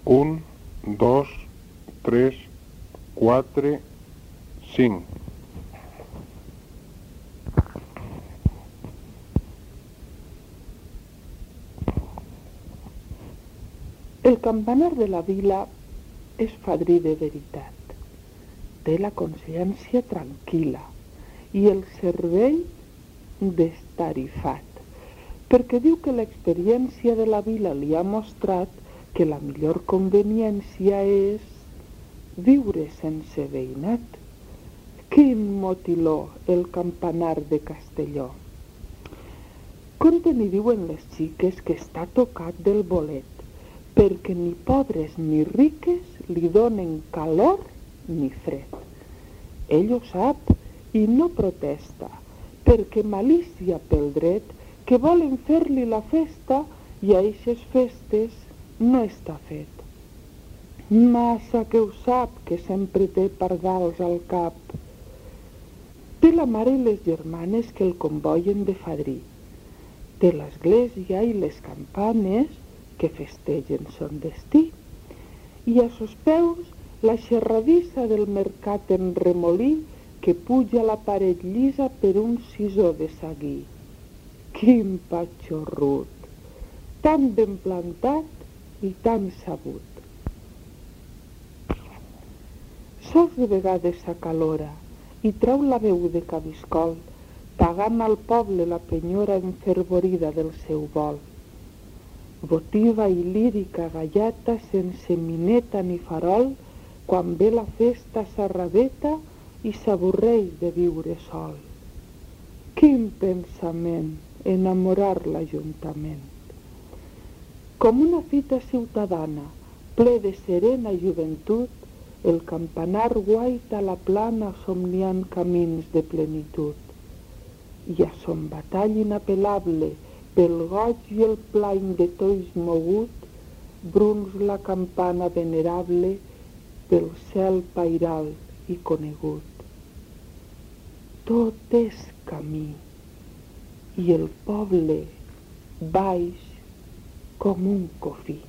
1, 2, 3, 4, 5. El campanar de la vila és fadrí de veritat. Té la consciència tranquil·la i el cervell destarifat, perquè diu que l'experiència de la vila li ha mostrat que la millor conveniència és viure sense veïnat. Quin motiló el campanar de Castelló! Conten i diuen les xiques que està tocat del bolet, perquè ni pobres ni riques li donen calor ni fred. Ell ho sap i no protesta, perquè malícia pel dret que volen fer-li la festa i a eixes festes no està fet. Massa que ho sap, que sempre té pardals al cap. Té la mare i les germanes que el convoien de fadrí. Té l'església i les campanes que festegen son destí. I a sos peus la xerradissa del mercat en remolí que puja la paret llisa per un sisó de saguí. Quin patxorrut! Tan ben plantat i tan sabut. Sols de vegades s'acalora i treu la veu de cabiscol, pagant al poble la penyora enfervorida del seu vol. Votiva i lírica gallata sense mineta ni farol, quan ve la festa s'arraveta i s'avorreix de viure sol. Quin pensament, enamorar l'Ajuntament! Com una fita ciutadana, ple de serena joventut, el campanar guaita la plana somniant camins de plenitud. I a son batall inapel·lable, pel goig i el plany de tois mogut, bruns la campana venerable pel cel pairal i conegut. Tot és camí, i el poble baix com un cofí.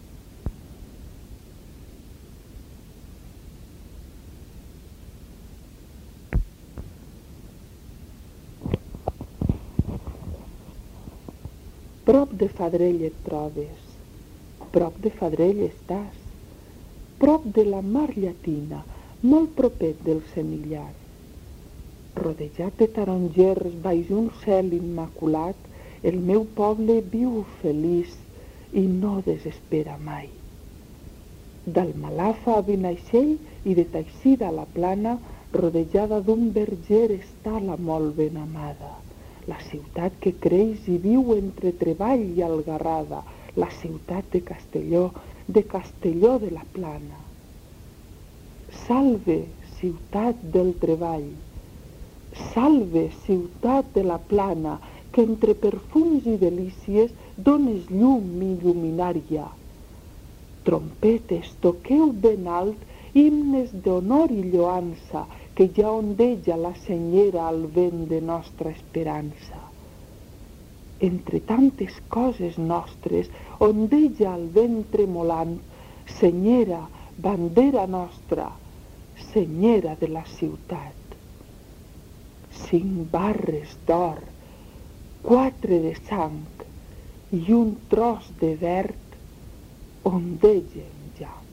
Prop de Fadrell et trobes, prop de Fadrell estàs, prop de la mar llatina, molt propet del Senillar. Rodejat de tarongers baix un cel immaculat, el meu poble viu feliç i no desespera mai. D'Almalafa a Benaixell i de Taixida a la Plana, rodejada d'un verger està la molt ben amada. La ciutat que creix i viu entre treball i algarrada, la ciutat de Castelló de la Plana. Salve, ciutat del treball! Salve, ciutat de la Plana, que entre perfums i delícies dones llum i lluminària. Trompetes, toqueu ben alt himnes d'honor i lloança, que ja ondeja la senyera al vent de nostra esperança. Entre tantes coses nostres, ondeja al vent tremolant, senyera, bandera nostra, senyera de la ciutat. 5 barres d'or, 4 de sang i un tros de verd ondegen ja.